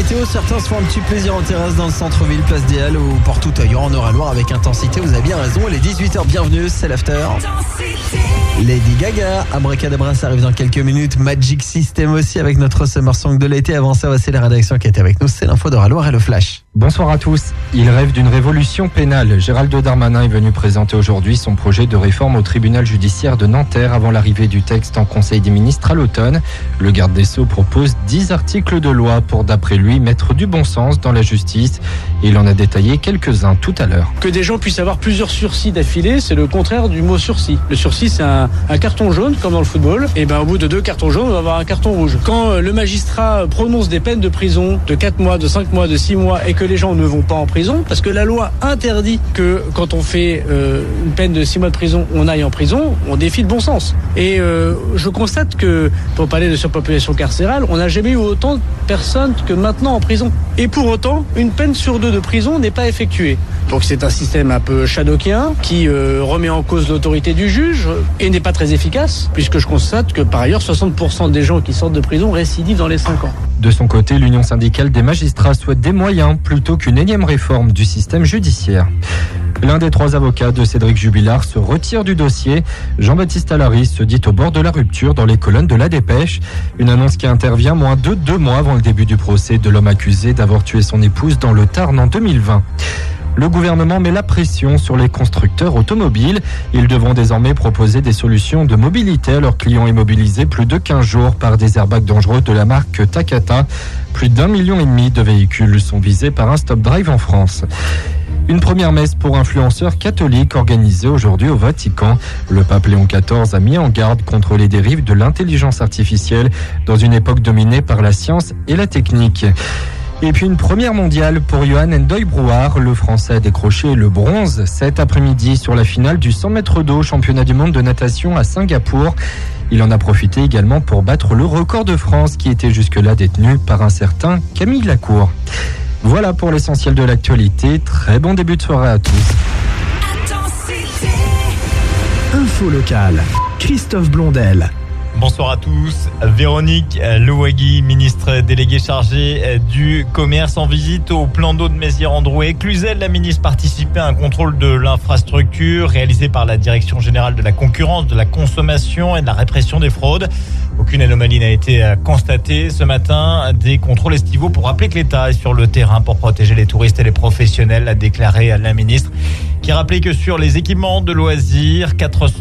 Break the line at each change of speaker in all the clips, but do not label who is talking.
météo, certains se font un petit plaisir en terrasse dans le centre-ville, place des Halles ou partout ailleurs en Eure-et-Loire avec intensité. Vous avez bien raison, il est 18h, bienvenue, c'est l'after. Lady Gaga, Abracadabra, ça arrive dans quelques minutes. Magic System aussi avec notre Summer Song de l'été. Avant ça, voici la rédaction qui est avec nous, c'est l'info d'Eure-et-Loire et le flash.
Bonsoir à tous. Il rêve d'une révolution pénale. Gérald Darmanin est venu présenter aujourd'hui son projet de réforme au tribunal judiciaire de Nanterre avant l'arrivée du texte en Conseil des ministres à l'automne. Le garde des Sceaux propose 10 articles de loi pour, d'après lui, mettre du bon sens dans la justice. Il en a détaillé quelques-uns tout à l'heure.
Que des gens puissent avoir plusieurs sursis d'affilée, c'est le contraire du mot sursis. Le sursis, c'est un carton jaune, comme dans le football. Et au bout de 2 cartons jaunes, on va avoir un carton rouge. Quand le magistrat prononce des peines de prison de 4 mois, de 5 mois, de 6 mois, et que les gens ne vont pas en prison, parce que la loi interdit que quand on fait une peine de 6 mois de prison, on aille en prison, on défie le bon sens. Et je constate que, pour parler de surpopulation carcérale, on n'a jamais eu autant de personnes que maintenant en prison. Et pour autant, une peine sur 2 de prison n'est pas effectuée. Donc c'est un système un peu shadokien qui remet en cause l'autorité du juge et n'est pas très efficace, puisque je constate que par ailleurs 60% des gens qui sortent de prison récidivent dans les 5 ans.
De son côté, l'Union syndicale des magistrats souhaite des moyens plutôt qu'une énième réforme du système judiciaire. L'un des 3 avocats de Cédric Jubilard se retire du dossier. Jean-Baptiste Allary se dit au bord de la rupture dans les colonnes de La Dépêche. Une annonce qui intervient moins de 2 mois avant le début du procès de l'homme accusé d'avoir tué son épouse dans le Tarn en 2020. Le gouvernement met la pression sur les constructeurs automobiles. Ils devront désormais proposer des solutions de mobilité à leurs clients immobilisés plus de 15 jours par des airbags dangereux de la marque Takata. Plus d'1,5 million de véhicules sont visés par un stop drive en France. Une première messe pour influenceurs catholiques organisée aujourd'hui au Vatican. Le pape Léon XIV a mis en garde contre les dérives de l'intelligence artificielle dans une époque dominée par la science et la technique. Et puis une première mondiale pour Johan Ndoye-Brouard. Le Français a décroché le bronze cet après-midi sur la finale du 100 mètres d'eau, championnat du monde de natation à Singapour. Il en a profité également pour battre le record de France qui était jusque-là détenu par un certain Camille Lacour. Voilà pour l'essentiel de l'actualité. Très bon début de soirée à tous.
Info locale, Christophe Blondel.
Bonsoir à tous. Véronique Louwagie, ministre déléguée chargée du commerce, en visite au plan d'eau de Mézières-Androuet. Cluzel, la ministre participait à un contrôle de l'infrastructure réalisé par la Direction générale de la concurrence, de la consommation et de la répression des fraudes. Aucune anomalie n'a été constatée ce matin. Des contrôles estivaux pour rappeler que l'État est sur le terrain pour protéger les touristes et les professionnels, a déclaré la ministre, qui a rappelé que sur les équipements de loisirs,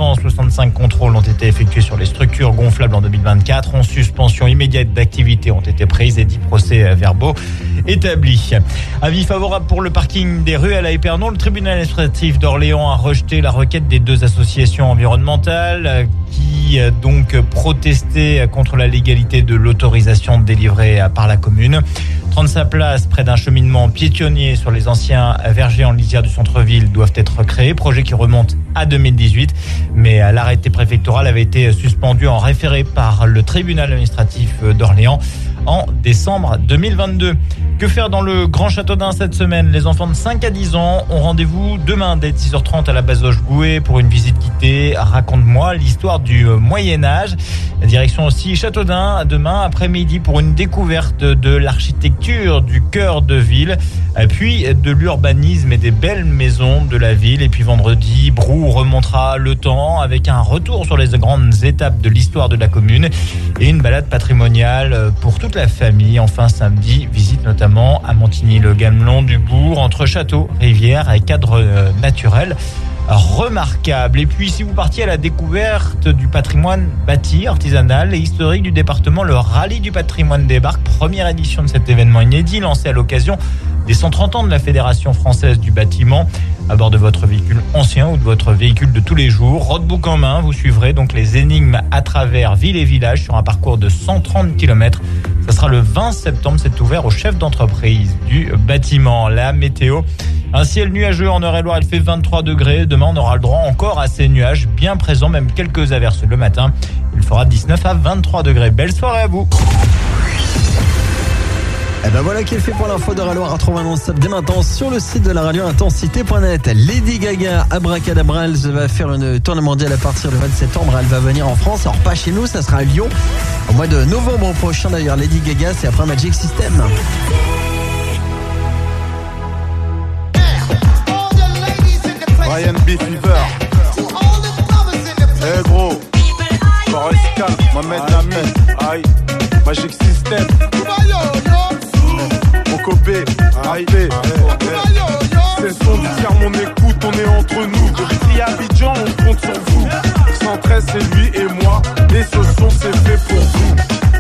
465 contrôles ont été effectués sur les structures gonflables en 2024. En suspension immédiate d'activité ont été prises et 10 procès-verbaux établis. Avis favorable pour le parking des rues à la Épernon. Le tribunal administratif d'Orléans a rejeté la requête des 2 associations environnementales qui donc protestaient contre la légalité de l'autorisation délivrée par la commune. 35 places près d'un cheminement piétonnier sur les anciens vergers en lisière du centre-ville doivent être créées. Projet qui remonte à 2018. Mais l'arrêté préfectoral avait été suspendu en référé par le tribunal administratif d'Orléans en décembre 2022. Que faire dans le Grand Châteaudun cette semaine? Les enfants de 5 à 10 ans ont rendez-vous demain dès 10h30 à la Bazoche Gouet pour une visite guidée. Raconte-moi l'histoire du Moyen-Âge. Direction aussi Châteaudun demain après-midi pour une découverte de l'architecture du cœur de ville, puis de l'urbanisme et des belles maisons de la ville. Et puis vendredi, Brou remontera le temps avec un retour sur les grandes étapes de l'histoire de la commune et une balade patrimoniale pour toute la famille. Enfin samedi, visite notamment à Montigny-le-Gamelon du Bourg, entre château, rivière et cadre naturel remarquable. Et puis si vous partiez à la découverte du patrimoine bâti, artisanal et historique du département, le Rallye du patrimoine débarque, première édition de cet événement inédit lancé à l'occasion des 130 ans de la Fédération française du bâtiment. À bord de votre véhicule ancien ou de votre véhicule de tous les jours, roadbook en main, vous suivrez donc les énigmes à travers villes et villages sur un parcours de 130 km. Ça sera le 20 septembre, c'est ouvert aux chefs d'entreprise du bâtiment. La météo, un ciel nuageux en Eure-et-Loire, il fait 23 degrés. Demain, on aura le droit encore à ces nuages bien présents, même quelques averses le matin. Il fera 19 à 23 degrés. Belle soirée à vous.
Et ben voilà qui est fait pour l'info de Raloir à retrouver non-stop dès maintenant sur le site de la radio intensité.net. Lady Gaga, Abracadabra, elle va faire une tournée mondiale à partir du 27 septembre. Elle va venir en France, alors pas chez nous, ça sera à Lyon au mois de novembre prochain d'ailleurs. Lady Gaga, c'est après Magic System.
Ryan B. Fever. Eh gros, Forest Calm, Mohamed Nami, aïe, Magic System. Mokobé, aïe, c'est le son du tiers, mon écoute, on est entre nous. Depuis Abidjan, on compte sur vous. 113, c'est lui et moi, et ce son c'est fait pour vous.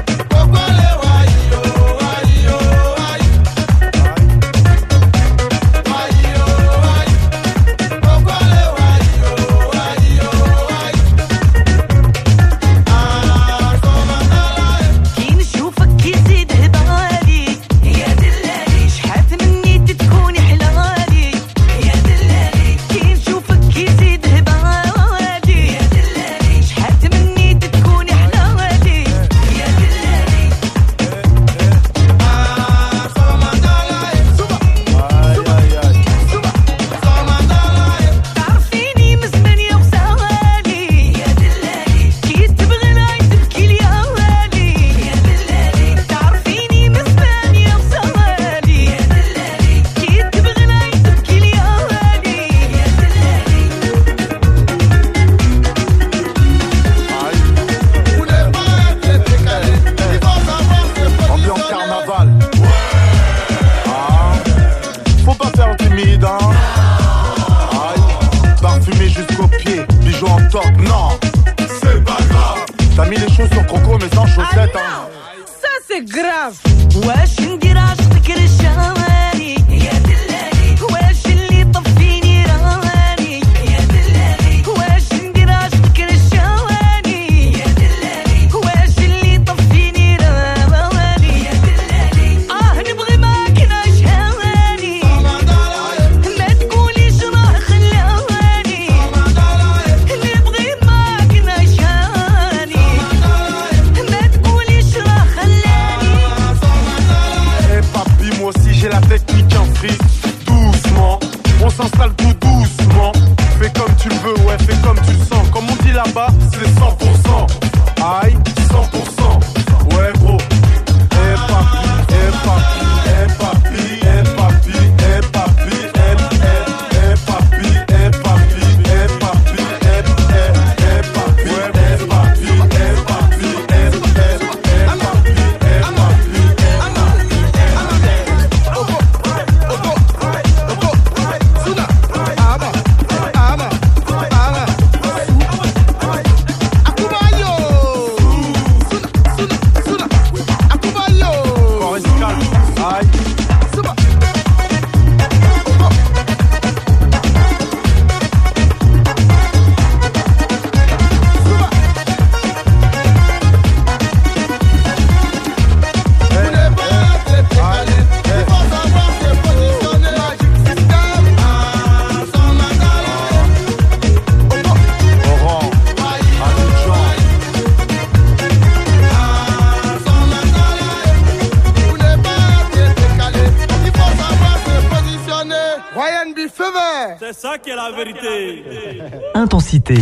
C'est ça qui est la vérité.
Intensité.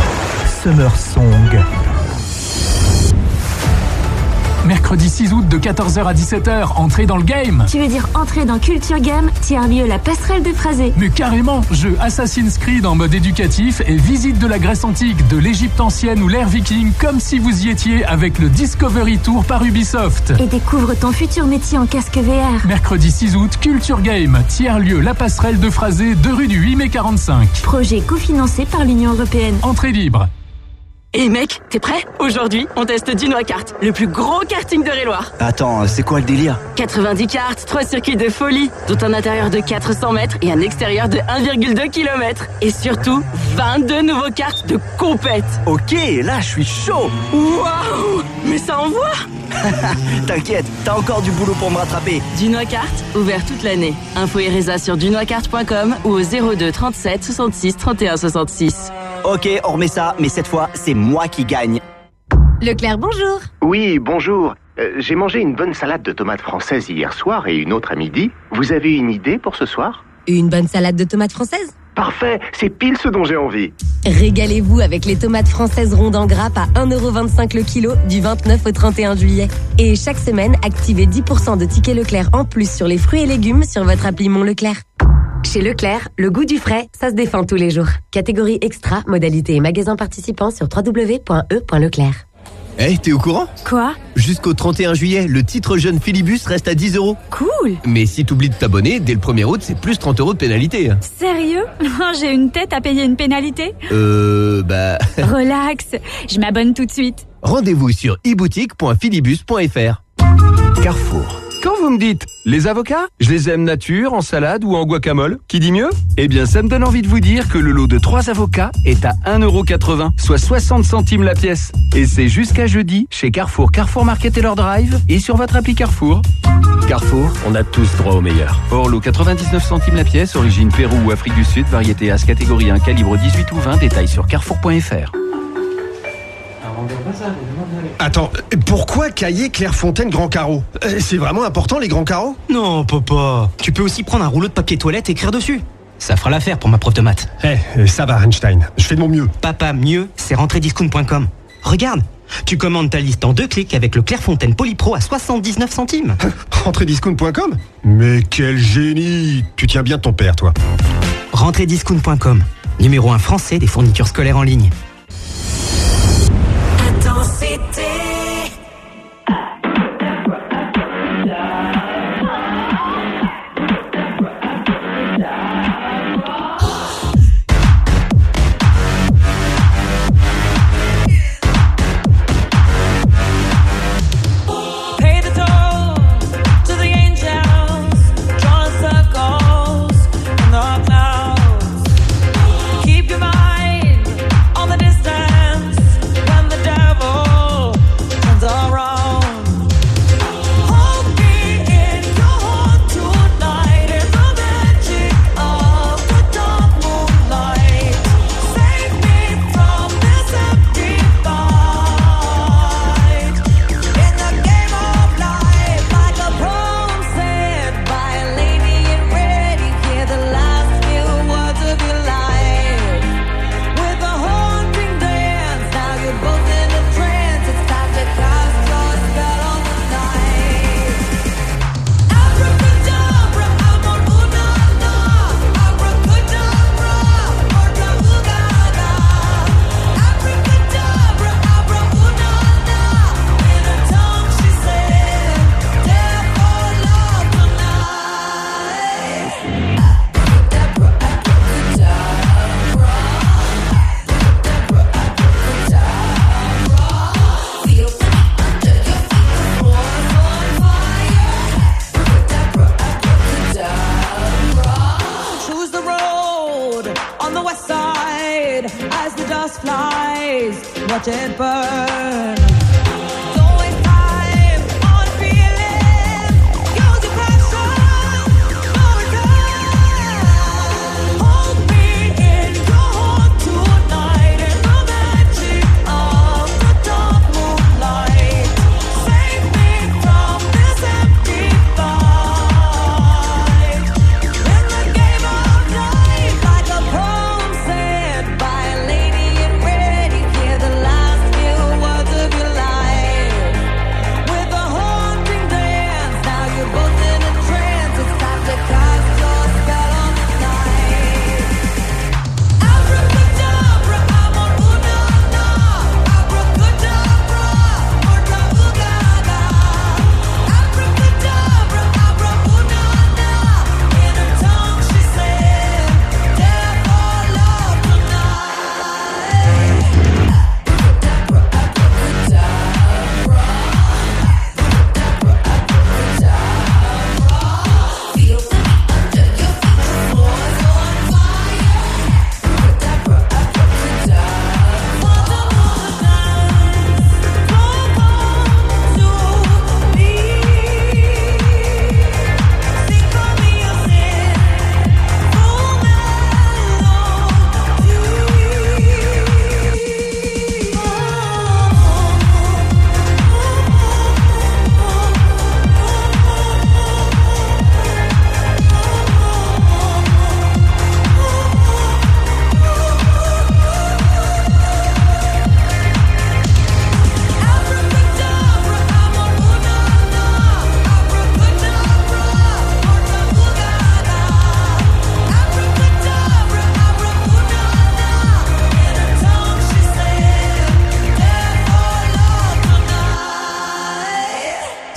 Summer Song.
Mercredi 6 août de 14h à 17h, entrée dans le game.
Tu veux dire entrer dans Culture Game, tiers-lieu la passerelle de Phrasé.
Mais carrément, jeu Assassin's Creed en mode éducatif et visite de la Grèce antique, de l'Égypte ancienne ou l'ère viking, comme si vous y étiez avec le Discovery Tour par Ubisoft.
Et découvre ton futur métier en casque VR.
Mercredi 6 août, Culture Game, tiers-lieu la passerelle de Phrasé, 2 rue du 8 mai 45.
Projet cofinancé par l'Union Européenne.
Entrée libre.
Et mec, t'es prêt? Aujourd'hui, on teste Dunois Kart, le plus gros karting de Réloir.
Attends, c'est quoi le délire?
90 karts, 3 circuits de folie, dont un intérieur de 400 mètres et un extérieur de 1,2 km. Et surtout, 22 nouveaux karts de compète.
Ok, là, je suis chaud.
Waouh! Mais ça envoie!
T'inquiète, t'as encore du boulot pour me rattraper.
Dunois Kart, ouvert toute l'année. Info et résa sur dunoiskart.com ou au 02 37 66 31 66.
Ok, on remet ça, mais cette fois, c'est moi qui gagne.
Leclerc, bonjour.
Oui, bonjour.
J'ai mangé une bonne salade de tomates françaises hier soir et une autre à midi. Vous avez une idée pour ce soir ?
Une bonne salade de tomates françaises ?
Parfait, c'est pile ce dont j'ai envie.
Régalez-vous avec les tomates françaises rondes en grappe à 1,25€ le kilo du 29 au 31 juillet. Et chaque semaine, activez 10% de tickets Leclerc en plus sur les fruits et légumes sur votre appli Mon Leclerc. Chez Leclerc, le goût du frais, ça se défend tous les jours. Catégorie extra, modalité et magasin participant sur www.e.leclerc.
Eh, t'es au courant ?
Quoi ?
Jusqu'au 31 juillet, le titre jeune Philibus reste à 10€.
Cool.
Mais si t'oublies de t'abonner, dès le 1er août, c'est plus 30€ de pénalité.
Sérieux ? J'ai une tête à payer une pénalité ?
Relax,
je m'abonne tout de suite.
Rendez-vous sur eboutique.philibus.fr.
Carrefour. Quand vous me dites les avocats, je les aime nature, en salade ou en guacamole, qui dit mieux ? Eh bien, ça me donne envie de vous dire que le lot de 3 avocats est à 1,80€, soit 60 centimes la pièce. Et c'est jusqu'à jeudi chez Carrefour, Carrefour Market et leur drive et sur votre appli Carrefour. Carrefour, on a tous droit au meilleur. Or, lot 99 centimes la pièce, origine Pérou ou Afrique du Sud, variété As catégorie 1, calibre 18 ou 20, détail sur carrefour.fr.
Attends, pourquoi cahier Clairefontaine Grand Carreau ? C'est vraiment important les grands carreaux ?
Non, papa. Tu peux aussi prendre un rouleau de papier toilette et écrire dessus. Ça fera l'affaire pour ma prof de maths.
Ça va Einstein, je fais de mon mieux.
Papa, mieux, c'est rentrediscount.com. Regarde, tu commandes ta liste en 2 clics avec le Clairefontaine Polypro à 79 centimes.
Rentrediscount.com ? Mais quel génie ! Tu tiens bien de ton père, toi.
Rentrediscount.com, numéro 1 français des fournitures scolaires en ligne.
watch it burn.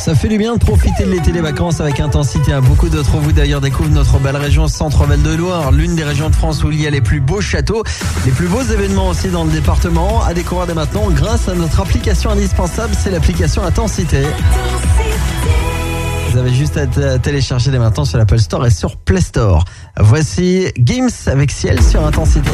Ça fait du bien de profiter de l'été, des vacances avec intensité. Beaucoup d'entre vous d'ailleurs découvrent notre belle région Centre-Val de Loire, l'une des régions de France où il y a les plus beaux châteaux, les plus beaux événements aussi dans le département. À découvrir dès maintenant grâce à notre application indispensable, c'est l'application Intensité. Vous avez juste à télécharger dès maintenant sur l'Apple Store et sur Play Store. Voici Gims avec Ciel sur Intensité.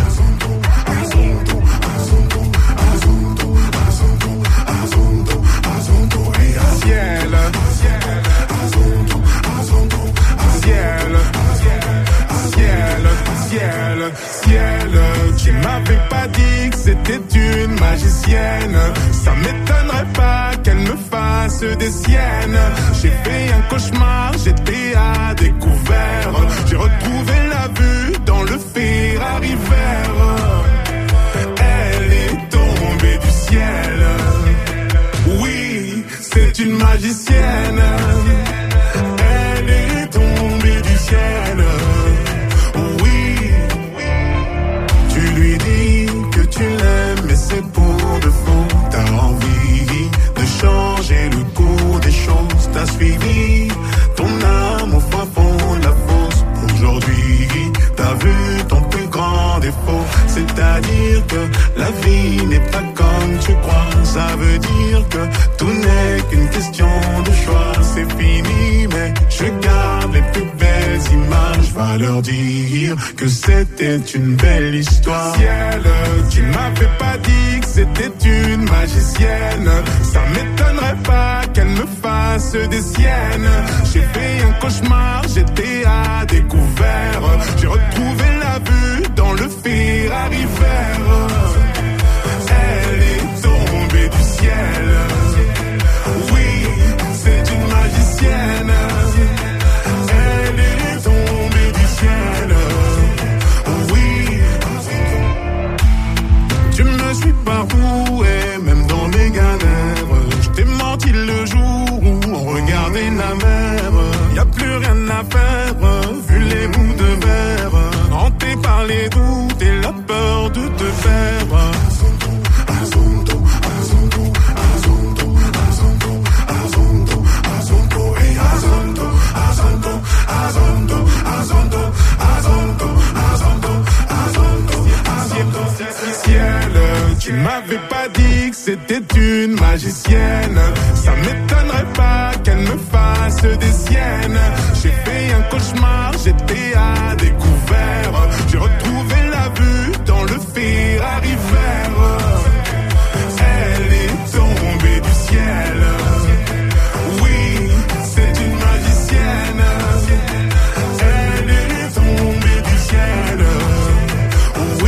Ciel, tu m'avais pas dit que c'était une magicienne. Ça m'étonnerait pas qu'elle me fasse des siennes. J'ai fait un cauchemar, j'étais à découvert. J'ai retrouvé la vue dans le Ferrari vert. Elle est tombée du ciel. Oui, c'est une magicienne. Elle est tombée du ciel. Tu l'aimes mais c'est pour de faux. T'as envie de changer le cours des choses. T'as suivi ton âme au fin fond de la fosse. Aujourd'hui t'as vu ton plus grand défaut. C'est-à-dire que la vie n'est pas comme tu crois. Ça veut dire que tout n'est qu'une question de choix. C'est fini mais je garde les plus belles images. Va leur dire que c'était une belle histoire. Ciel, tu m'avais pas dit que c'était une magicienne. Ça m'étonnerait pas qu'elle me fasse des siennes. J'ai fait un cauchemar, j'étais à découvert. J'ai retrouvé la vue dans le Ferrari vert. Elle est tombée du ciel. Oui, c'est une magicienne. Elle est tombée du ciel. Oui, tu me suis partout et même dans mes galères. Je t'ai menti le jour où on regardait la mer. Y'a plus rien à faire, vu les bouts de verre. Hanté par les doutes et la peur de te perdre. Ciel, tu m'avais pas dit que c'était une magicienne. Ça m'étonnerait pas qu'elle me fasse des siennes. J'ai fait un cauchemar, j'étais à découvert. J'ai retrouvé la vue dans le Ferrari vert. Elle est tombée du ciel. Oui, c'est une magicienne. Elle est tombée du ciel. Oui.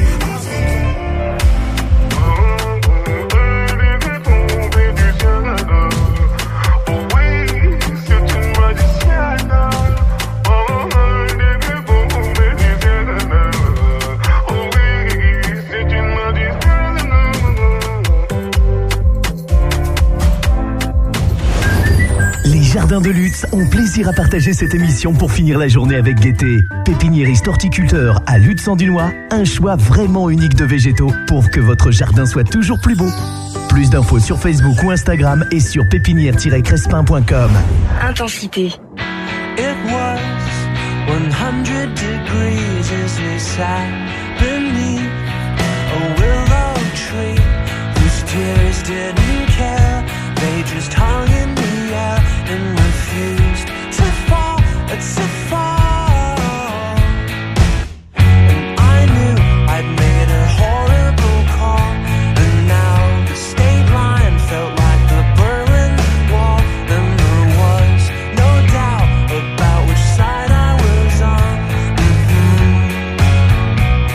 Jardins de Lutz ont plaisir à partager cette émission pour finir la journée avec gaieté. Pépiniériste horticulteur à Lutz-en-Dunois, un choix vraiment unique de végétaux pour que votre jardin soit toujours plus beau. Plus d'infos sur Facebook ou Instagram et sur pépinière-crespin.com.
Intensité. It was 100 degrees as we sat beneath a willow tree whose tears didn't care. They just hung in the air and refused to fall, to fall. And I knew I'd made a horrible call, and now the state line felt like the Berlin Wall, and there was no doubt about which side I was on.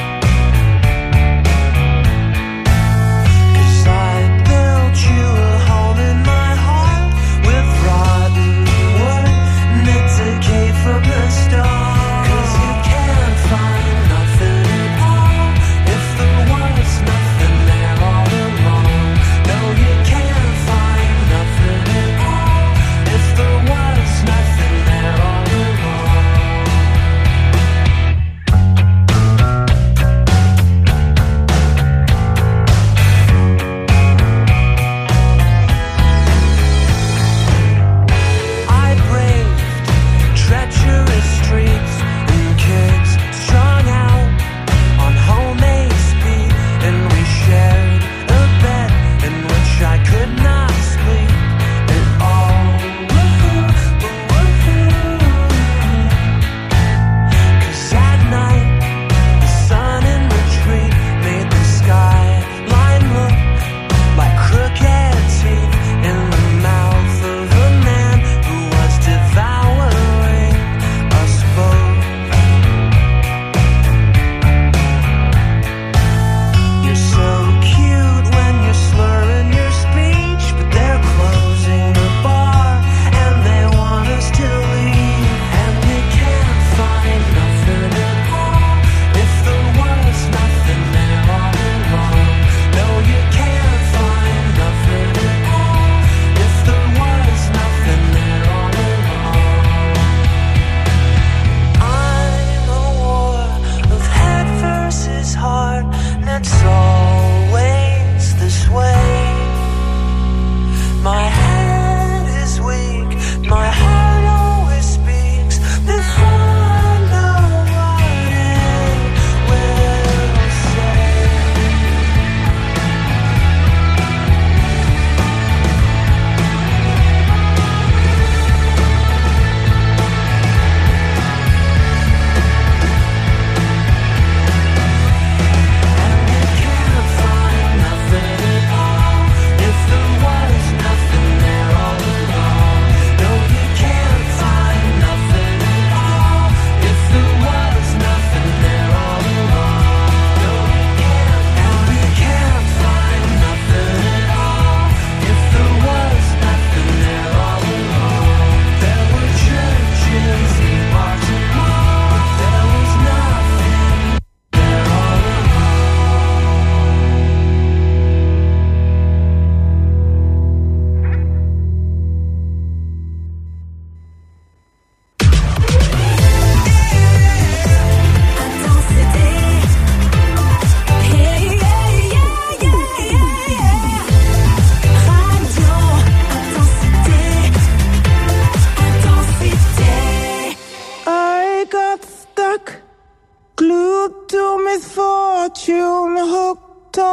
Cause I built you a home.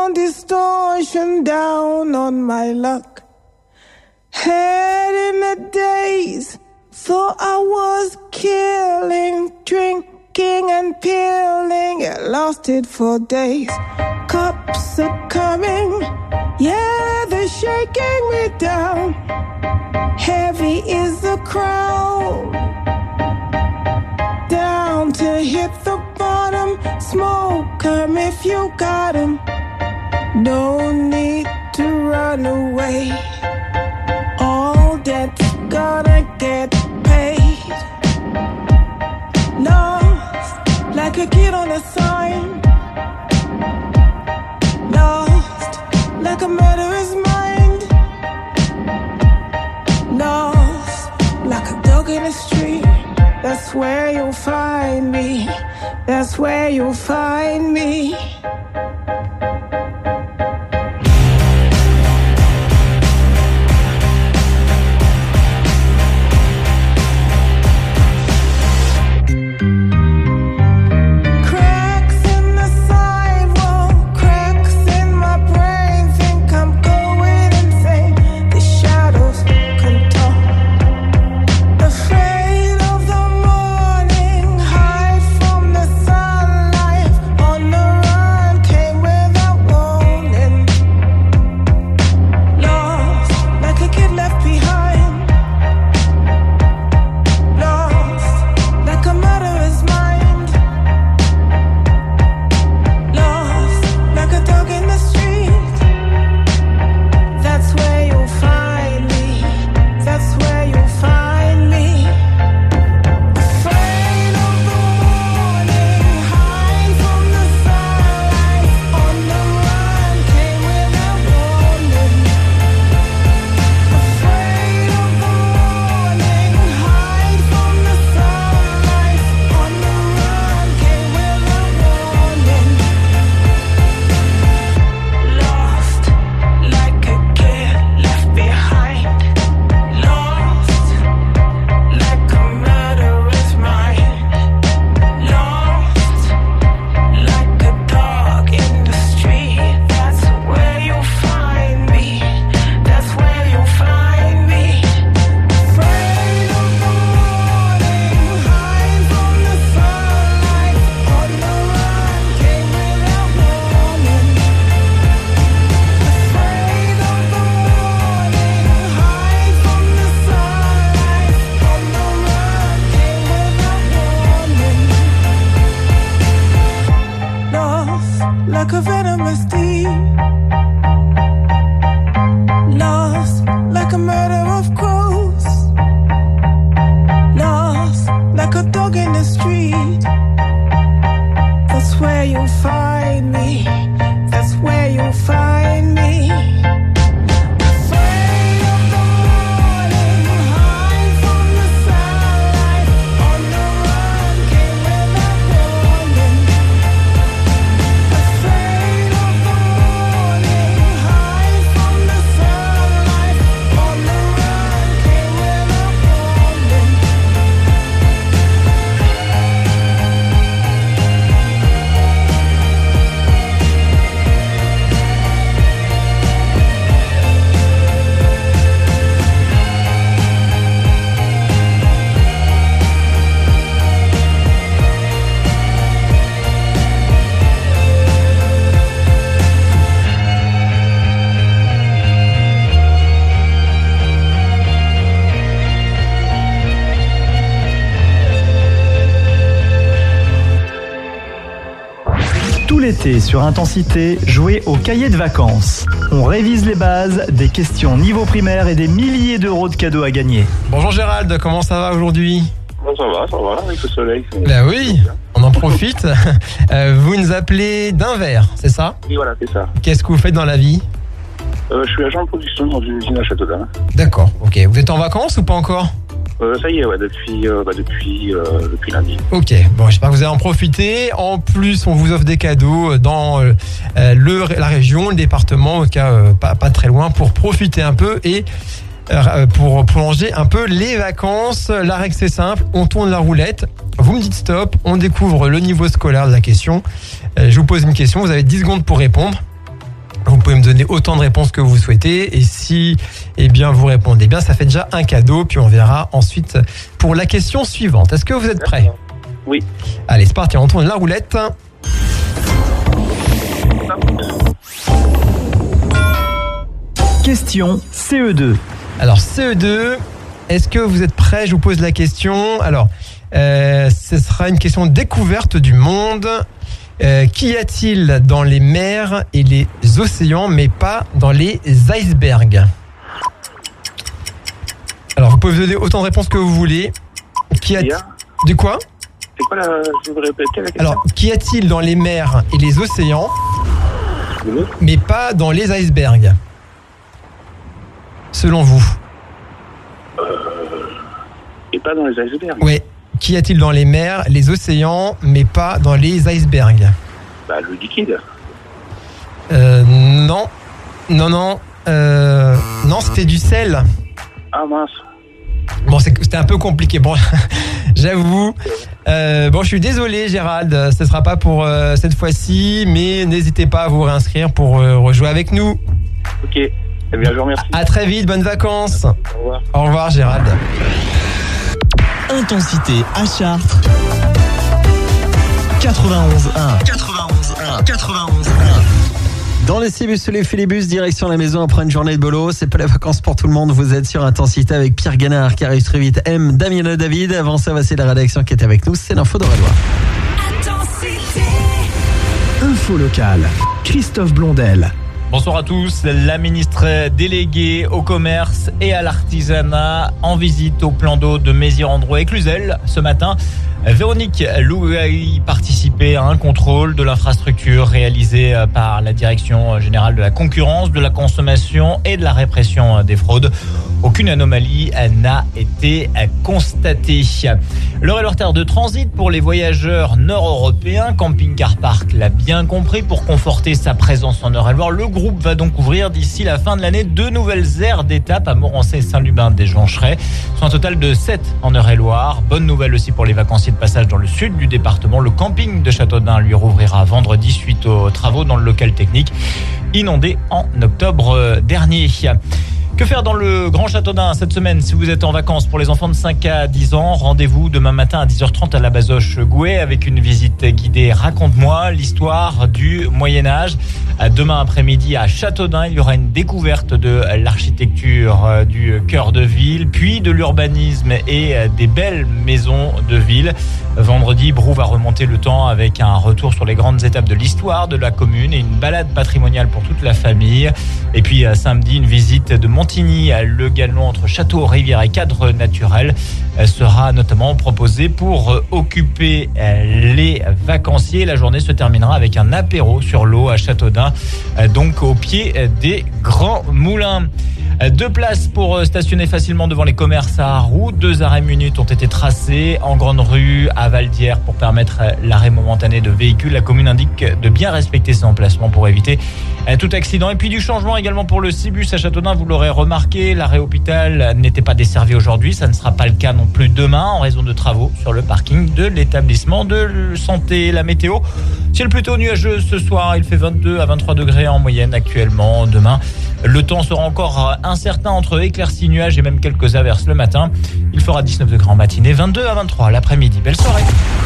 on distortion down on my luck. Head in the days, thought I was killing, drinking and peeling, it lasted for days. Cups are coming, yeah, they're shaking me down. Heavy is the crown, down to hit the bottom. Smoke 'em if you got 'em. No need to run away. All debt's gonna get paid. Lost like a kid on a sign. Lost like a murderer's mind. Lost like a dog in the street. That's where you'll find me. That's where you'll find me. Like a venomous thief, lost like a murder of crows, lost like a dog in the street. That's where you'll find me. That's where you'll find me.
L'été sur Intensité, jouez au cahier de vacances. On révise les bases, des questions niveau primaire et des milliers d'euros de cadeaux à gagner.
Bonjour Gérald, comment ça va aujourd'hui ?
Bon, ça va, avec le soleil.
Bah oui, on en profite. Vous nous appelez d'Invers, c'est ça ?
Oui, voilà, c'est ça.
Qu'est-ce que vous faites dans la vie ?
Je suis agent de production dans une usine à Châteaudun.
D'accord, ok. Vous êtes en vacances ou pas encore ?
Ça y est, ouais, depuis lundi.
Ok, bon, j'espère que vous allez en profiter. En plus, on vous offre des cadeaux dans la région, le département, au cas pas très loin, pour profiter un peu et pour prolonger un peu les vacances. La règle, c'est simple, on tourne la roulette, vous me dites stop, on découvre le niveau scolaire de la question. Je vous pose une question, vous avez 10 secondes pour répondre.
pouvez me donner autant de réponses que vous souhaitez. Et si vous répondez bien, ça fait déjà un cadeau. Puis on verra ensuite pour la question suivante. Est-ce que vous êtes prêts ?
Oui.
Allez, c'est parti, on tourne la roulette.
Question CE2.
Alors CE2, est-ce que vous êtes prêts ? Je vous pose la question. Alors, ce sera une question découverte du monde. Qu'y a-t-il dans les mers et les océans, mais pas dans les icebergs ? Alors, vous pouvez donner autant de réponses que vous voulez. De quoi ?
C'est quoi je voudrais répéter la question.
Alors, qu'y a-t-il dans les mers et les océans, mais pas dans les icebergs ? Selon vous ?
Et pas dans les icebergs.
Oui. Qu'y a-t-il dans les mers, les océans, mais pas dans les icebergs ?
Le liquide.
Non. Non, c'était du sel.
Ah mince.
Bon, c'était un peu compliqué. Bon, j'avoue. Je suis désolé, Gérald. Ce ne sera pas pour cette fois-ci, mais n'hésitez pas à vous réinscrire pour rejouer avec nous.
Ok. Eh bien, je vous remercie.
À très vite, bonnes vacances.
Au revoir.
Au revoir, Gérald.
Intensité à Chartres. 91.1.
Dans les Cibus ou les Philibus, direction la maison après une journée de boulot. C'est pas les vacances pour tout le monde. Vous êtes sur Intensité avec Pierre Guénard qui arrive très vite. Damien David. Avant ça, voici la rédaction qui est avec nous. C'est l'info d'Eure-et-Loir.
Info locale. Christophe Blondel.
Bonsoir à tous. La ministre déléguée au commerce et à l'artisanat en visite au plan d'eau de Mézières-en-Drouais et Cluzel ce matin. Véronique Louwagie participait à un contrôle de l'infrastructure réalisé par la Direction générale de la concurrence, de la consommation et de la répression des fraudes. Aucune anomalie n'a été constatée. L'Eure-et-Loir terre de transit pour les voyageurs nord-européens. Camping Car Park l'a bien compris. Pour conforter sa présence en Eure-et-Loir, le groupe va donc ouvrir d'ici la fin de l'année 2 nouvelles aires d'étape à Morancé et Saint-Lubin-des-Joncherets. Soit un total de 7 en Eure-et-Loir. Bonne nouvelle aussi pour les vacanciers de passage dans le sud du département. Le camping de Châteaudun lui rouvrira vendredi suite aux travaux dans le local technique inondé en octobre dernier. Que faire dans le Grand Châteaudun cette semaine si vous êtes en vacances? Pour les enfants de 5 à 10 ans, rendez-vous demain matin à 10h30 à la Bazoche Gouet avec une visite guidée. Raconte-moi l'histoire du Moyen-Âge. Demain après-midi à Châteaudun, il y aura une découverte de l'architecture du cœur de ville, puis de l'urbanisme et des belles maisons de ville. Vendredi, Brou va remonter le temps avec un retour sur les grandes étapes de l'histoire de la commune et une balade patrimoniale pour toute la famille. Et puis samedi, une visite de Montigny, le Galon entre château, rivière et cadre naturel sera notamment proposée pour occuper les vacanciers. La journée se terminera avec un apéro sur l'eau à Châteaudun, donc au pied des Grands Moulins. 2 places pour stationner facilement devant les commerces à Roux. 2 arrêts minutes ont été tracés en Grande Rue, à Valdière, pour permettre l'arrêt momentané de véhicules. La commune indique de bien respecter ses emplacements pour éviter tout accident. Et puis du changement également pour le Cibus à Châteaudun. Vous l'aurez remarqué, l'arrêt hôpital n'était pas desservi aujourd'hui. Ça ne sera pas le cas non plus demain en raison de travaux sur le parking de l'établissement de santé. La météo, ciel plutôt nuageux ce soir. Il fait 22 à 23 degrés en moyenne actuellement. Demain, le temps sera encore incertain entre éclaircies, nuages et même quelques averses le matin. Il fera 19 degrés en matinée, 22 à 23 l'après-midi. Belle soirée.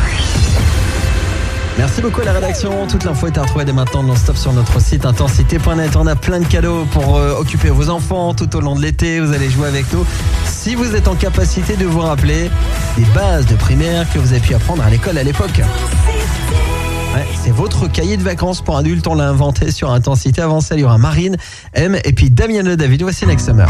Merci beaucoup à la rédaction. Toute l'info est à retrouver dès maintenant non-stop sur notre site intensité.net. On a plein de cadeaux pour occuper vos enfants tout au long de l'été. Vous allez jouer avec nous. Si vous êtes en capacité de vous rappeler des bases de primaire que vous avez pu apprendre à l'école à l'époque. Ouais, c'est votre cahier de vacances pour adultes. On l'a inventé sur Intensité. Avant ça, il y aura Marine, M et puis Damien David. Voici Next Summer.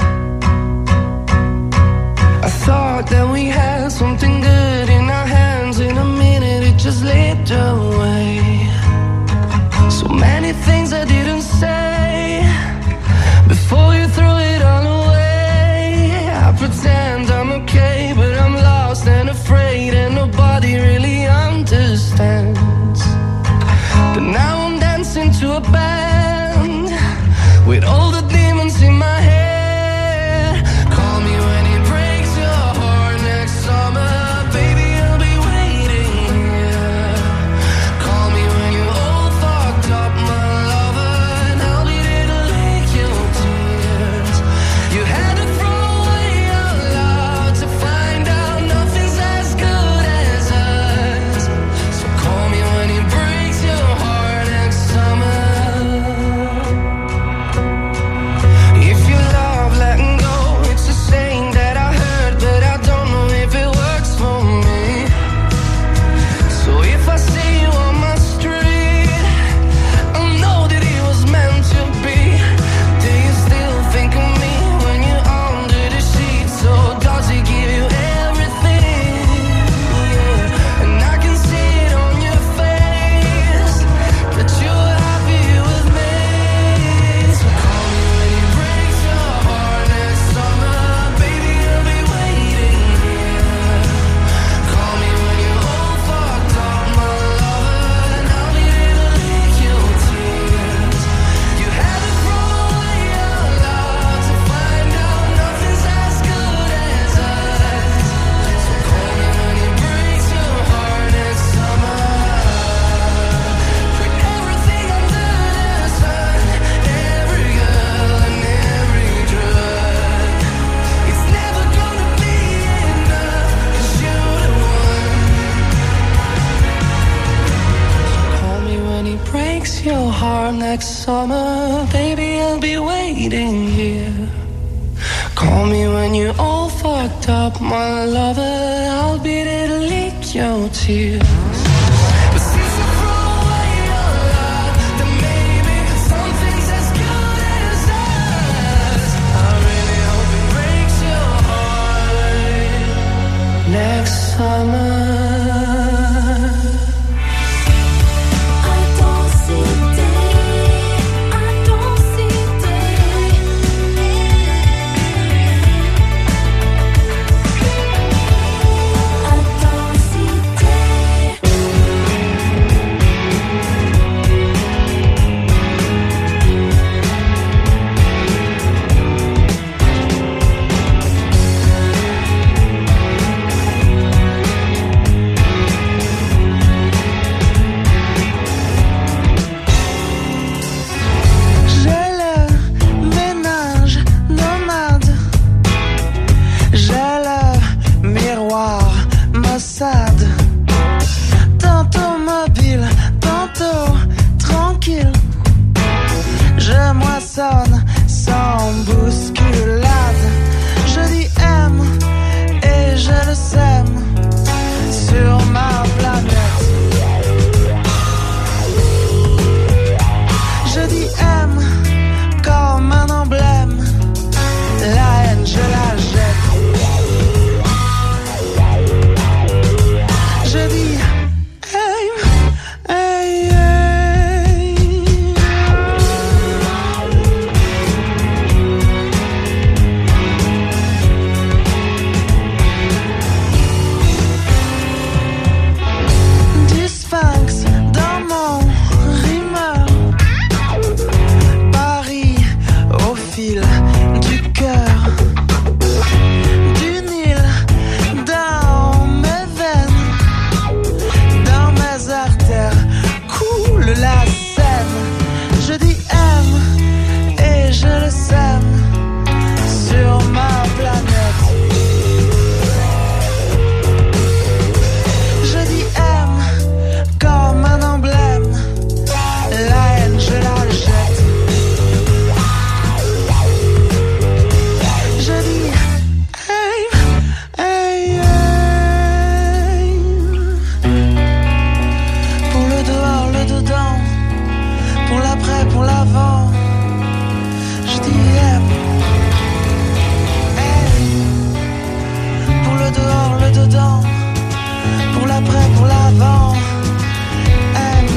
I thought that we had something good in our hands. In a minute it just slipped away. So many things I didn't say before you threw it all away. I pretend I'm okay, but I'm lost and afraid, and nobody really understands. But now I'm dancing to a band with all the demons in my head. Call me when it breaks your heart next summer, baby, I'll be waiting here. Call me when you're all fucked up, my lover, and I'll be next summer, baby, I'll be waiting here. Call me when you're all fucked up, my lover. I'll be there to lick your tears. But since I throw away your love, then maybe something's as good as us. I really hope it breaks your heart next summer.
Tantôt mobile, tantôt tranquille. Je moissonne sans bousculade. Je dis aime et je le sème sur ma planète. Je dis aime comme un emblème. La haine, je la jette. Je dis hey, hey, hey. Du sphinx dans mon rimeur. Paris au fil du cœur. Du Nil dans mes veines. Dans mes artères coule la Seine. Je dis aime et je le sème sur ma planète. Je dis aime comme un emblème. La haine, je la jette. Je dis hey, hey, hey. Pour le dehors, le dedans, pour l'après, pour l'avant. Je dis aime. Hey. Pour le dehors, le dedans, pour l'après, pour l'avant. Aime.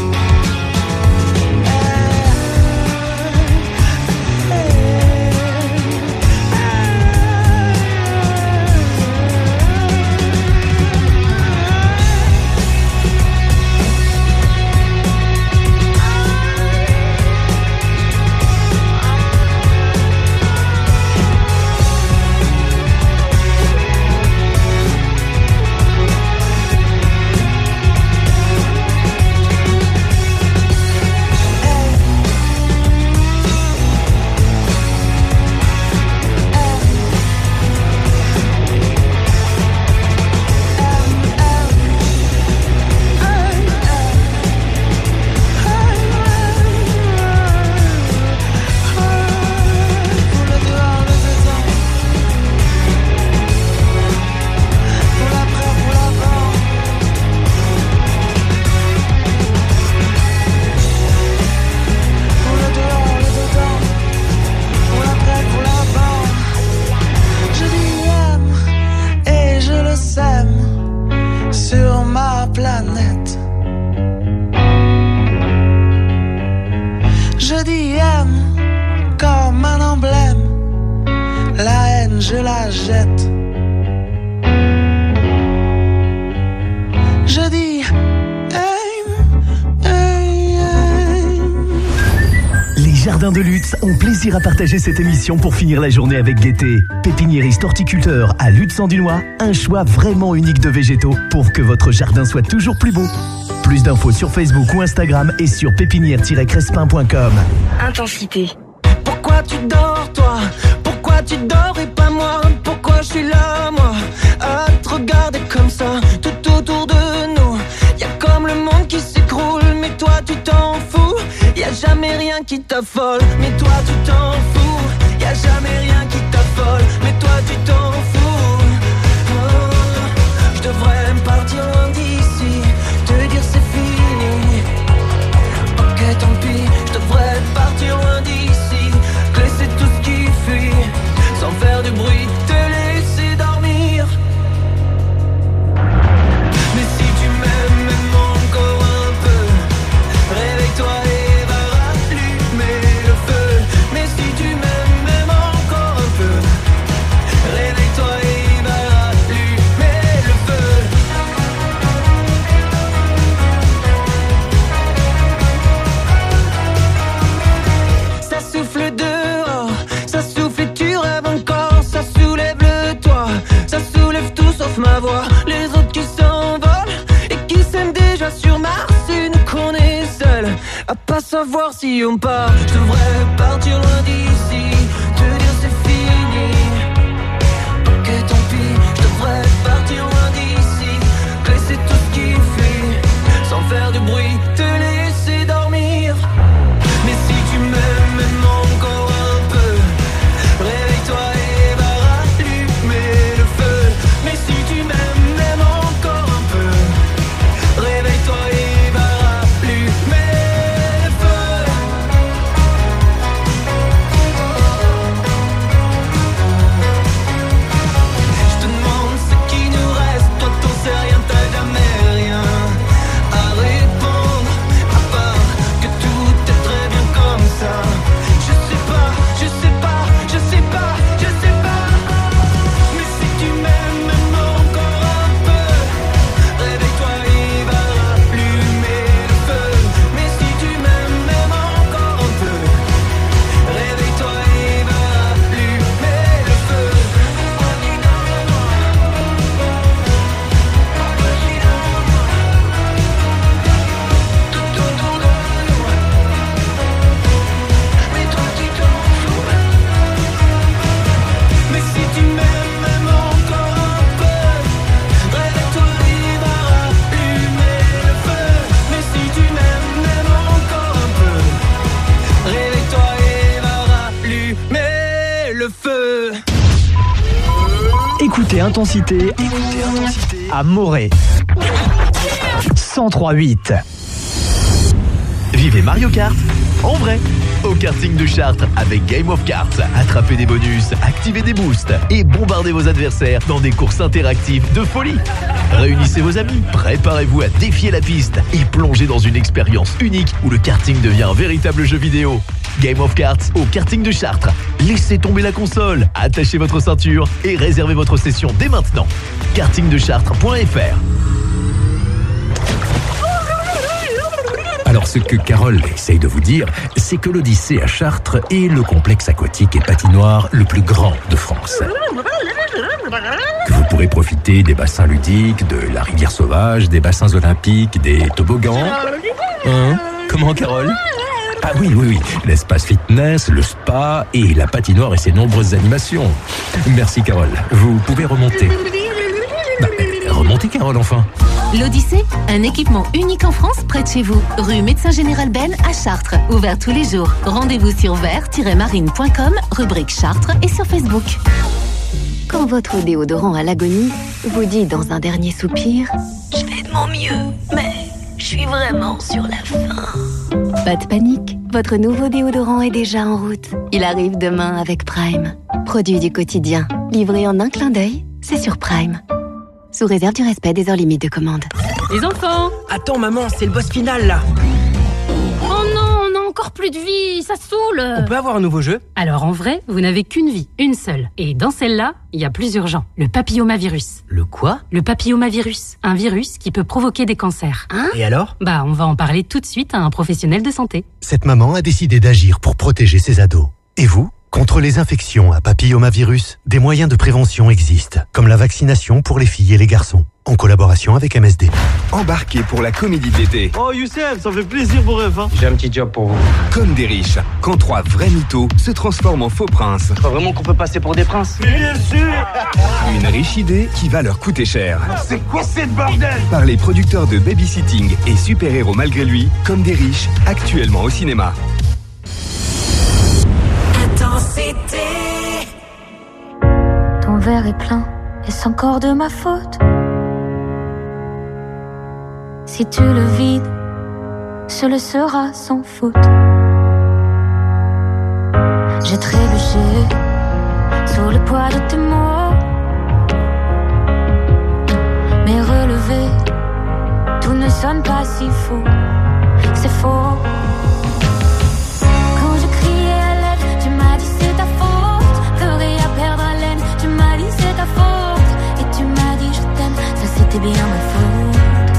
Sur ma planète. Je dis aime comme un emblème. La haine, je la jette. Je dis aime, aime, aime.
Les jardins de Lutz ont plaisir à partager cette émission pour finir la journée avec gaieté. Pépiniériste horticulteur à Lutz-en-Dunois, un choix vraiment unique de végétaux pour que votre jardin soit toujours plus beau. Plus d'infos sur Facebook ou Instagram et sur pépinière-crespin.com.
Intensité.
Pourquoi tu dors toi? Pourquoi tu dors et pas moi? Pourquoi je suis là moi? À te regarder comme ça, tout autour de nous. Y'a comme le monde qui s'écroule, mais toi tu t'en fous. Y'a jamais qui t'affole, mais toi tu t'en fous. Y a jamais rien qui t'affole, mais toi tu t'en fous. Je devrais partir loin d'ici, te dire c'est fini. Ok tant pis, je devrais partir loin d'ici, te laisser tout ce qui fuit, sans faire du bruit, te laisser dormir. Mais si tu m'aimes même encore un peu, réveille-toi et va rallumer le feu. Mais si tu m'aimes même encore un peu, réveille-toi et va rallumer le feu. Ça souffle dehors, ça souffle et tu rêves encore. Ça soulève le toit, ça soulève tout sauf ma voix. Les autres qui s'envolent et qui s'aiment déjà sur Mars. Et nous qu'on est seuls à pas savoir si on part. Je devrais partir loin d'ici, te dire c'est fini. Ok tant pis, je devrais partir loin d'ici, te laisser tout ce qui fuit, sans faire du bruit, te laisser dormir. Mais si tu m'aimes même encore un peu, réveille-toi et va rallumer le feu. Mais si tu m'aimes même encore un peu, réveille-toi et va rallumer le feu. Je te demande ce qui nous reste, toi t'en sais rien, t'as jamais rien à répondre, à part que tout est très bien comme ça. Je sais pas, je sais pas, je sais pas, je sais pas. Mais si tu m'aimes même encore un peu, réveille-toi et va rallumer le feu. Mais si tu m'aimes même encore un peu, réveille-toi et va rallumer le feu. Mais si tu m'aimes même encore un peu, réveille-toi et va rallumer le feu. Mais si tu m'aimes même encore un peu, réveille-toi et va rallumer le feu.
Écoutez Intensité à Morée. 103.8.
Vivez Mario Kart en vrai au karting de Chartres avec Game of Carts. Attrapez des bonus, activez des boosts et bombardez vos adversaires dans des courses interactives de folie. Réunissez vos amis, préparez-vous à défier la piste et plongez dans une expérience unique où le karting devient un véritable jeu vidéo. Game of Carts au karting de Chartres. Laissez tomber la console, attachez votre ceinture et réservez votre session dès maintenant. kartingdechartres.fr.
Alors ce que Carole essaye de vous dire, c'est que l'Odyssée à Chartres est le complexe aquatique et patinoire le plus grand de France. Que vous pourrez profiter des bassins ludiques, de la rivière sauvage, des bassins olympiques, des toboggans. Hein? Comment, Carole? Ah oui, l'espace fitness, le spa et la patinoire et ses nombreuses animations. Merci Carole, vous pouvez remonter. Remontez Carole enfin.
L'Odyssée, un équipement unique en France près de chez vous. Rue Médecin Général Ben à Chartres, ouvert tous les jours. Rendez-vous sur vert-marine.com, rubrique Chartres et sur Facebook.
Quand votre déodorant à l'agonie vous dit dans un dernier soupir « Je fais de mon mieux, mais je suis vraiment sur la fin ». Pas de panique, votre nouveau déodorant est déjà en route. Il arrive demain avec Prime. Produit du quotidien, livré en un clin d'œil, c'est sur Prime. Sous réserve du respect des heures limites de commande.
Les enfants!
Attends maman, c'est le boss final là.
Oh non, on a encore plus de vie, ça saoule!
On peut avoir un nouveau jeu?
Alors en vrai, vous n'avez qu'une vie, une seule. Et dans celle-là, il y a plus urgent. Le papillomavirus.
Le quoi?
Le papillomavirus. Un virus qui peut provoquer des cancers.
Hein? Et alors?
On va en parler tout de suite à un professionnel de santé.
Cette maman a décidé d'agir pour protéger ses ados. Et vous? Contre les infections à papillomavirus, des moyens de prévention existent, comme la vaccination pour les filles et les garçons, en collaboration avec MSD.
Embarquez pour la comédie de l'été.
Oh Youssef, ça fait plaisir pour rêve.
J'ai un petit job pour vous. Comme des riches, quand 3 vrais mythos se transforment en faux princes.
Je crois vraiment qu'on peut passer pour des princes. Mais bien sûr.
Une riche idée qui va leur coûter cher.
C'est quoi cette bordel?
Par les producteurs de Babysitting et Super-héros malgré lui, Comme des riches, actuellement au cinéma.
Ton verre est plein, est-ce encore de ma faute? Si tu le vides, ce le sera sans faute. J'ai trébuché sous le poids de tes mots, mais relevé, tout ne sonne pas si faux. C'est faux. Quand je criais à l'aide, tu m'as dit c'est ta faute. Pleurer à perdre haleine, tu m'as dit c'est ta faute. Et tu m'as dit je t'aime, ça c'était bien ma faute.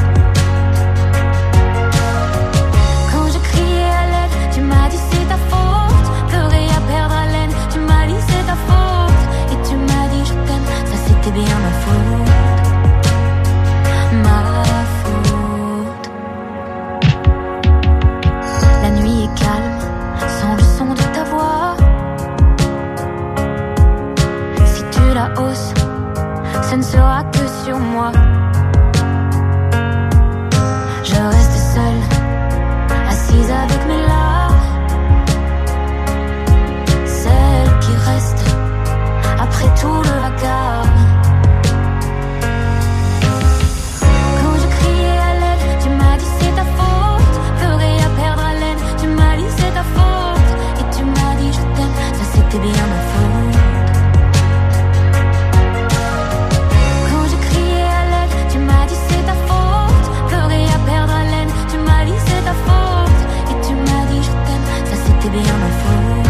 Quand je criais à l'aide, tu m'as dit c'est ta faute. Pleurer à perdre haleine, tu m'as dit c'est ta faute. Et tu m'as dit je t'aime, ça c'était bien ma faute. Ma faute. La nuit est calme, sans le son de ta voix. Si tu la hausses, ce ne sera que sur moi. Je reste seule, assise avec mes larmes. Celle qui reste après tout le vacarme. Quand je criais à l'aide, tu m'as dit c'est ta faute. Pleurer à perdre haleine, tu m'as dit c'est ta faute. Et tu m'as dit je t'aime, ça c'était bien ma faute. Quand je criais à l'aide, tu m'as dit c'est ta faute. Pleurer à perdre haleine, tu m'as dit c'est ta faute. Et tu m'as dit je t'aime, ça c'était bien ma faute.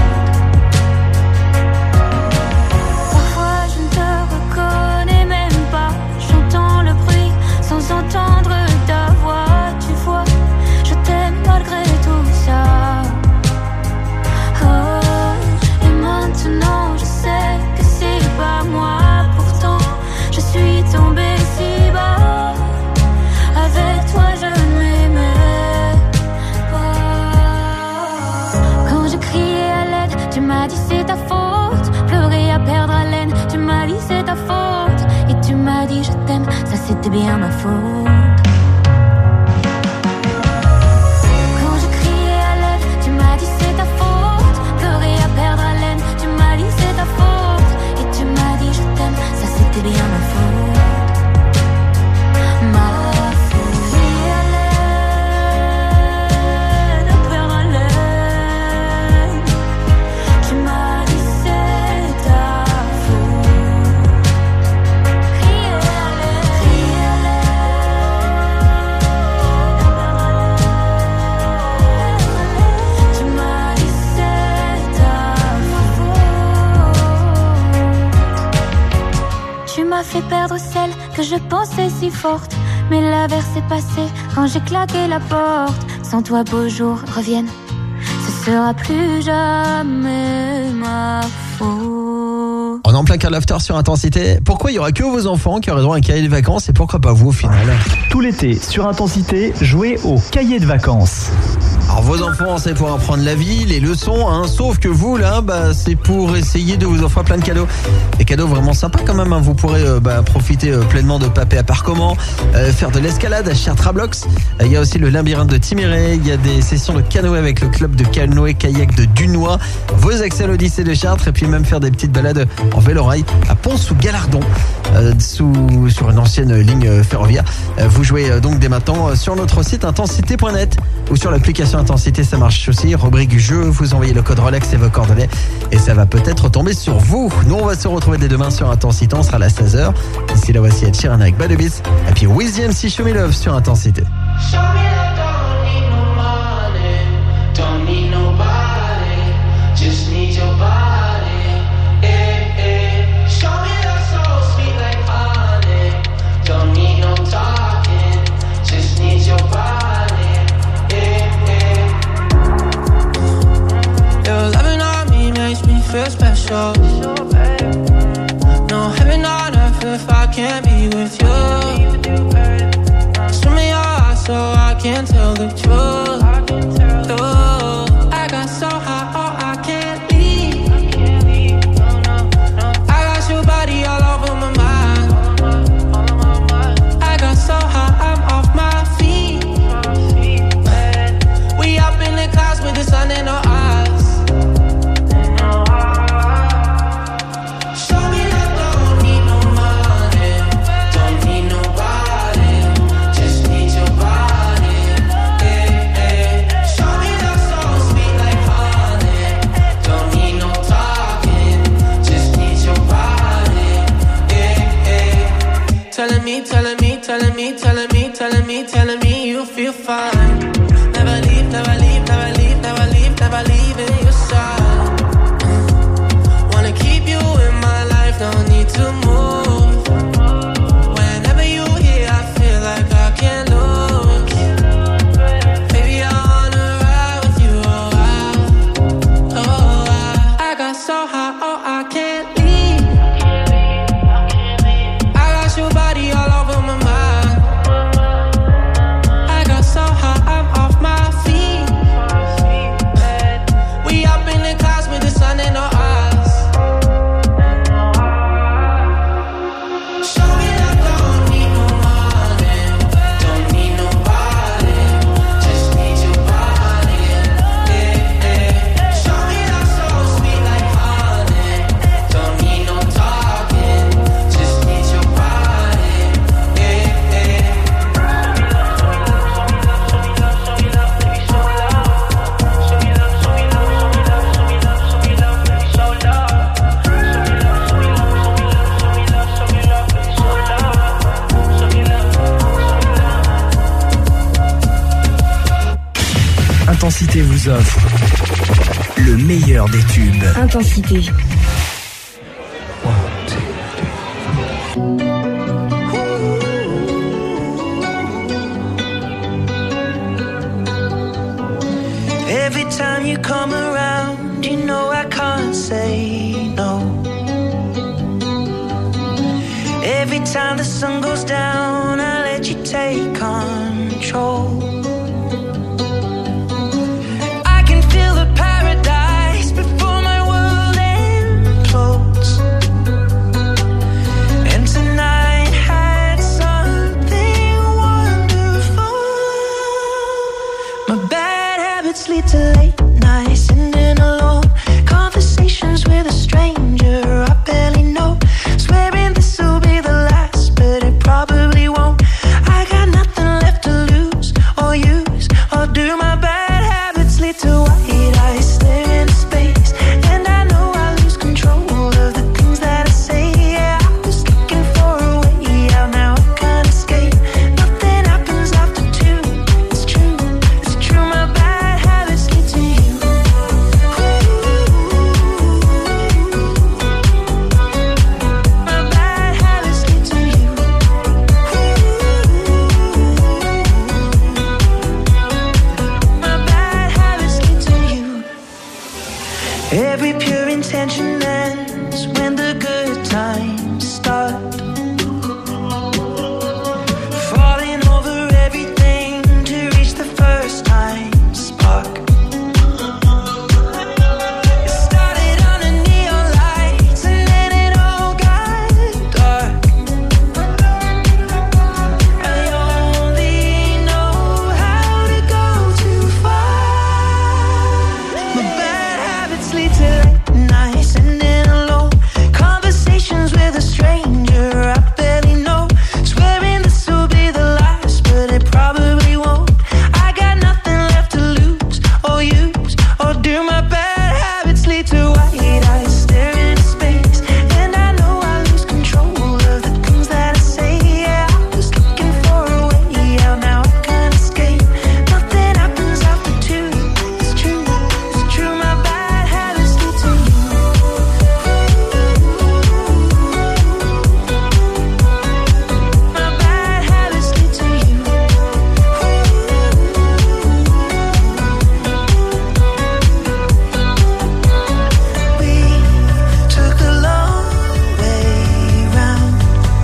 Parfois je ne te reconnais même pas. J'entends le bruit sans entendre ta voix. Tu vois, je t'aime malgré tout ça. Oh, et maintenant je sais que c'est pas moi. Pourtant je suis tombée si bas. Avec toi je ne m'aimais pas. Quand je criais à l'aide, tu m'as dit c'est ta faute. Pleurer à perdre haleine, tu m'as dit c'est ta faute. Et tu m'as dit je t'aime, ça c'était bien ma faute. Quand je criais à l'aide, tu m'as dit c'est ta faute. Pleurer à perdre haleine, tu m'as dit c'est ta faute. Et tu m'as dit je t'aime, ça c'était bien ma faute. Ma faute. Crier à l'aide, à perdre haleine, tu m'as dit c'est ta faute. Crier à l'aide, tu m'as dit c'est ta faute. Tu m'as fait perdre celle que je pensais si forte. Mais l'averse est passée quand j'ai claqué la porte. Sans toi beaux jours reviennent, ce sera plus jamais ma faute.
On est en plein quart l'after sur Intensité. Pourquoi il y aura que vos enfants qui auraient droit à un cahier de vacances et pourquoi pas vous au final?
Tout l'été, sur Intensité, jouez au cahier de vacances.
Alors vos enfants, c'est pour apprendre la vie, les leçons, hein, sauf que vous là, c'est pour essayer de vous offrir plein de cadeaux. Des cadeaux vraiment sympas quand même, hein. Vous pourrez profiter pleinement de Papé Appartement, faire de l'escalade à Chartres-à-Blox. Il y a aussi le labyrinthe de Timiré, il y a des sessions de canoë avec le club de canoë-kayak de Dunois, vos accès à l'Odyssée de Chartres et puis même faire des petites balades en vélo-rail à Pont-sous-Galardon, sur une ancienne ligne ferroviaire. Vous jouez donc dès maintenant sur notre site intensité.net ou sur l'application Intensité, ça marche aussi. Rubrique jeu, vous envoyez le code Rolex et vos coordonnées et ça va peut-être tomber sur vous. Nous, on va se retrouver dès demain sur Intensité, on sera à 16h. D'ici là, voici Ed Sheeran avec Bad Beats et puis Wizzy MC Show Me Love sur Intensité.
Feel special. No heaven on earth if I can't be with you. Swim me your eyes so I can tell the truth. I got so high, oh I can't leave. I got your body all over my mind. I got so high, I'm off my feet. We up in the clouds with the sun in our eyes. telling me, telling me, telling me, telling me, telling me, telling me you feel fine. Never leave, never leave, never leave, never leave, never leave in your side. Wanna keep you in my life, no need to move. Whenever you here, I feel like I can't lose. Baby, I wanna ride with you, oh, I got so high, oh, I can't leave. I got your body all over my mind. I got so high, I'm off my feet. We up in the clouds with the sun in our eyes. Show me that don't need no money, don't need nobody, just need your body, yeah, yeah. Show me that so sweet like honey, don't need no talking, just need your body, yeah, yeah.
Intensité vous offre le meilleur des tubes.
Intensité.
Every time you come around, you know I can't say no. Every time the sun goes down, I let you take control. I can feel the paradise before my world implodes. And tonight had something wonderful. My bad habits lead to late nights, sitting alone. Conversations with a stranger I barely know. Swearing this will be the last, but it probably won't. I got nothing left to lose or use or do. My bad habits lead to white eyes staring into space, and I know I lose control of the things that I say. Yeah, I was looking for a way out, now I can't escape. Nothing happens after two. It's true, it's true. My bad habits lead to you. My bad habits lead to you. My bad habits lead to you. Every pure intention ends when the good times start. Falling over everything to reach the first time spark. It started under neon lights and then it all got dark. I only know how to go too far. My bad habits lead to late nights, sitting alone. Conversations with a stranger I barely know. Swearing this will be the last, but it probably won't. I got nothing left to lose or use or do. My bad habits lead to white eyes staring into space, and I know I lose control of the things that I say. Yeah, I was looking for a way out, now I can't escape. Nothing happens after two. It's true, it's true. My bad habits lead to you. My bad habits lead to you. We took the long way round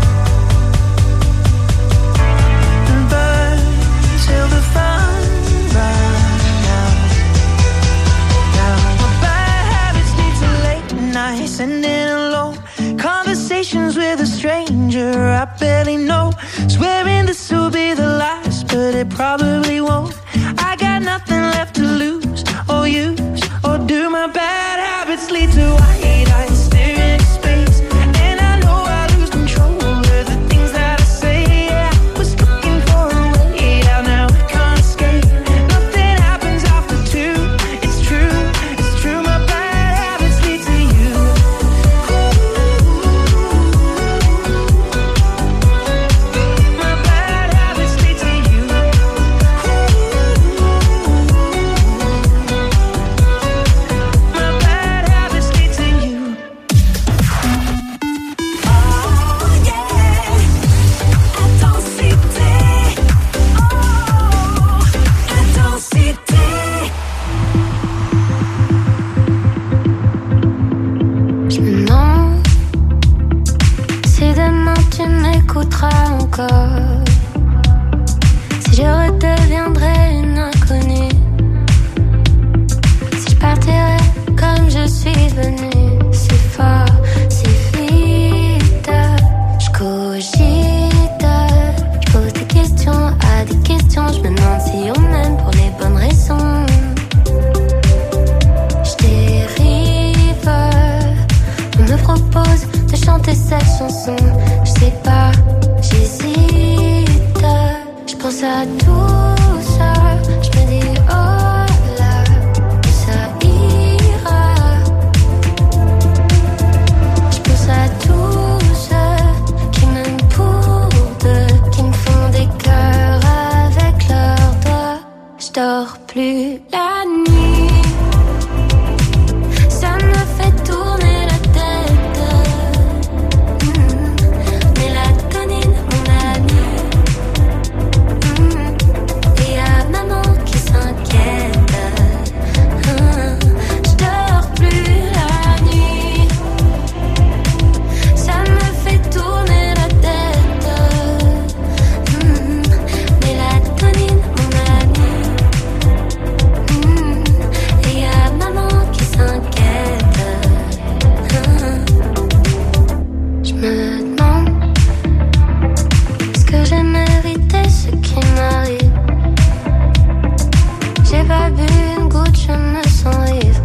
and burned till the fun ran out. Now my bad habits lead to late nights, sitting alone. Conversations with a stranger I barely know. Swearing this will be the last, but it probably won't. I got nothing left to lose or use or do. My bad habits lead to white eyes staring into space, and I know I lose control of the things that I say. Yeah, I was looking for a way out, now I can't escape. Nothing happens after two. It's true, it's true. My bad habits lead to you.
fera encore. Si je redeviendrais une inconnue, si je partirais comme je suis venue, c'est fort, c'est vite. Je cogite, je pose des questions à des questions. Je me demande si on m'aime pour les bonnes raisons. Je dérive, on me propose de chanter cette chanson. Je sais pas, j'hésite. Je pense à tout ça, je me dis oh là, que ça ira. Je pense à tous ceux qui m'aiment pour deux, qui me font des cœurs avec leurs doigts. Je dors plus la nuit, ça me fait tourner la tête. Mélatonine, mon ami. Et y'a maman qui s'inquiète. Je dors plus la nuit, ça me fait tourner la tête. Mélatonine, mon ami. Et y'a maman qui s'inquiète. Je me demande, est-ce que j'ai mérité ce qui m'arrive? J'ai pas bu une goutte, je me sens ivre.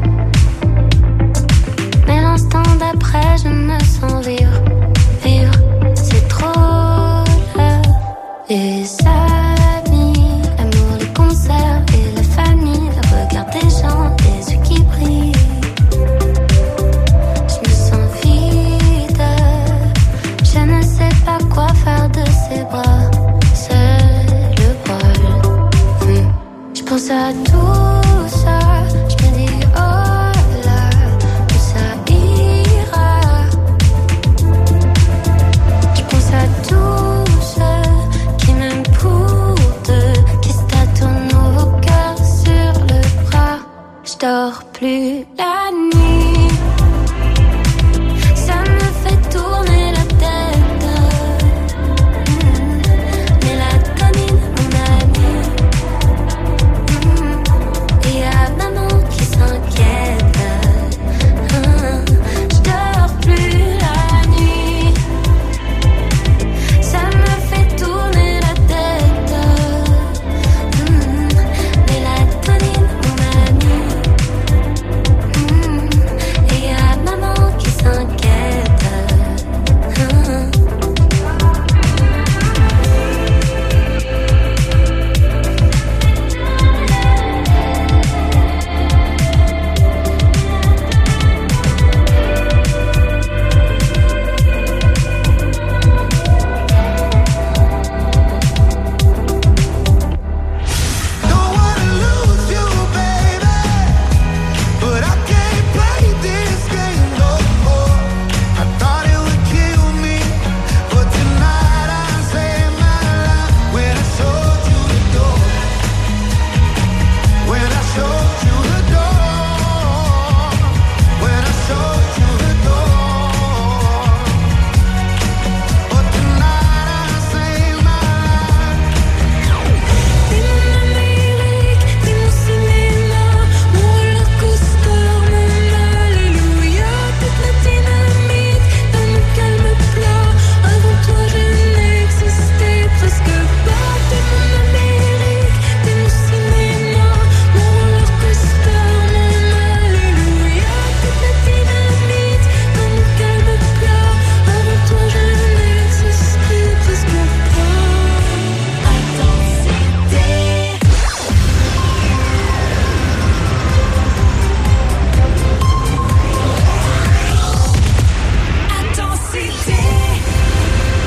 Mais l'instant d'après, je me sens vivre. Vivre, c'est trop là. Les amis, l'amour, les concerts et la famille, le regard des gens, les yeux qui brillent. Je me sens vide, je ne sais pas quoi faire de ces bras. C'est le bol. Je pense à tout